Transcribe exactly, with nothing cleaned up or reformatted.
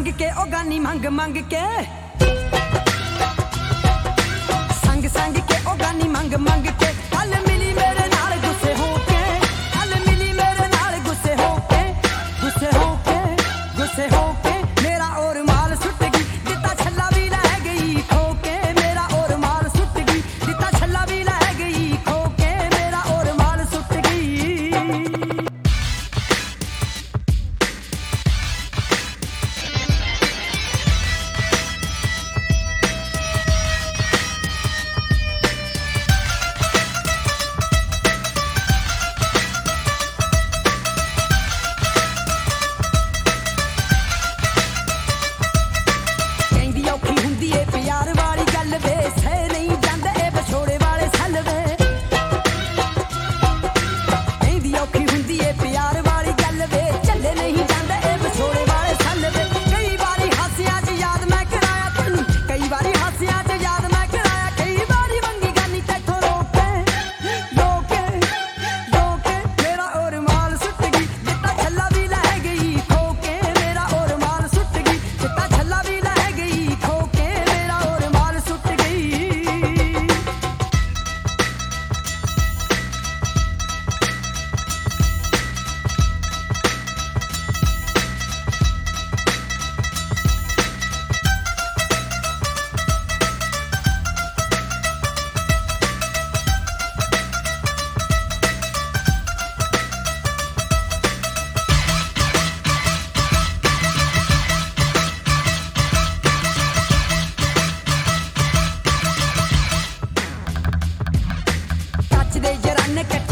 ਸੰਗ ਕੇ ਉਹ ਗਾਨੀ ਮੰਗ ਮੰਗ ਕੇ ਸੰਗ ਸੰਗ ਕੇ ਉਹ ਗਾਨੀ ਮੰਗ ਮੰਗ ਕੇ ਕੱਲ ਮਿਲੀ ਮੇਰੇ ਨਾਲ ਗੁੱਸੇ ਹੋ ਕੇ ਕੱਲ ਮਿਲੀ ਮੇਰੇ ਨਾਲ ਗੁੱਸੇ ਹੋ ਕੇ ਗੁੱਸੇ ਹੋ ਕੇ ਗੁੱਸੇ ਹੋ ਕੇ ਮੇਰਾ ਔਰ ਮਾਲ ਸੁੱਟ ਗਈ ਦਿੱਤਾ ਛੱਲਾ ਵੀ ਲੈ ਗਈ ਖੋ ਕੇ ਮੇਰਾ ਔਰ ਮਾਲ ਸੁੱਟ ਗਈ ਦਿੱਤਾ ਛੱਲਾ ਵੀ ਲੈ ਗਈ ਖੋ ਕੇ ਮੇਰਾ ਔਰ ਮਾਲ ਸੁੱਟ ਗਈ। ਕੱਚ ਦੇ ਜਰਨ